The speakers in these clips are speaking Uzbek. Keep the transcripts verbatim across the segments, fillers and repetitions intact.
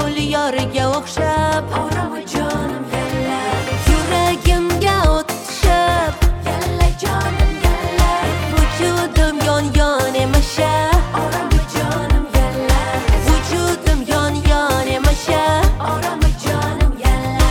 gul yoriga o'xshab Orama jonim yalla, yuragimga o't tushib yalla jonim yalla, vujudim yon yon emasha orama jonim yalla, vujudim yon yon emasha orama jonim yalla.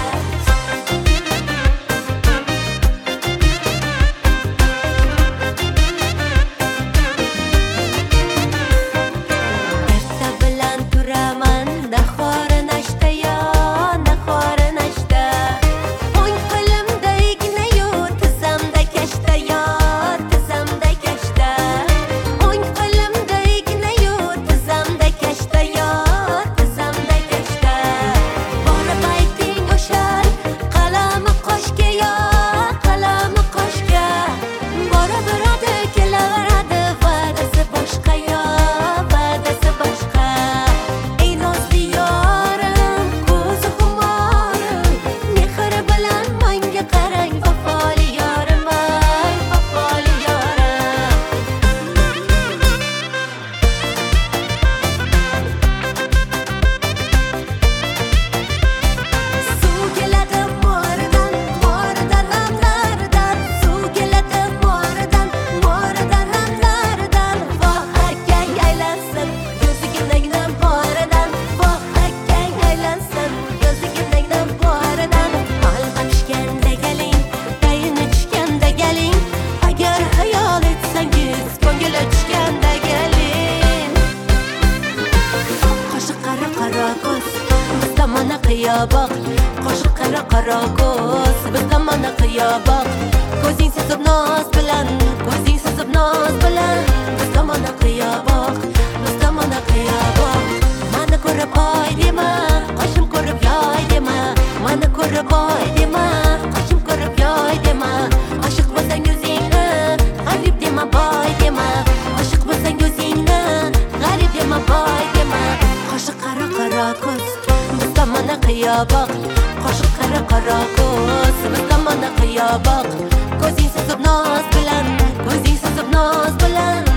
erta bilan turaman nahori nashta yo nahori nashta o'ng qo'limda igna-yu tizzamda kashta yo tizzamda kashta o'ng qo'limda igna-yu tizzamda kashta yo tizzamda kashta borib ayting o'shal qalami qoshga yo qalami qoshga boraveradi kelaveradi va'dasi boshqa yo va'dasi boshqa ey nozli yorim ko'zi xumorim mehr bilan menga qarang vafoli yorim ay vafoli yorim suv keladi mo'ridan mo'ridan namlaridan suv keladi mo'ridan mo'ridan namlaridan voh akang aylansin ko'ziginagdan boridan voh akang aylansin ko'ziginagdan boridan olma pishganda galing tayini tushganda galing agar hayol etsangiz ko'ngili tushganda galing qo'shiq qara qara ko'z bizda mana qiyoboq qo'shiq qara qara ko'z bizda mana qiyoboq ko'zing suzib noz bilan ko'zing suzib noz bilan bizda mana qiyoboq bizda mana qiyoboq mani ko'rib oy dema qoshim ko'rib yoy dema mani ko'rib oy dema qoshim ko'rib yoy dema oshiq bo'lsang o'zingni g'arib dema boy dema oshiq bo'lsang o'zingni g'arib dema boy dema qo'shiq qara qara ko'z bizda mana qiyoboq qo'shiq qara qara ko'z bizda mana qiyoboq ko'zing suzib noz bilan ko'zing suzib noz bilan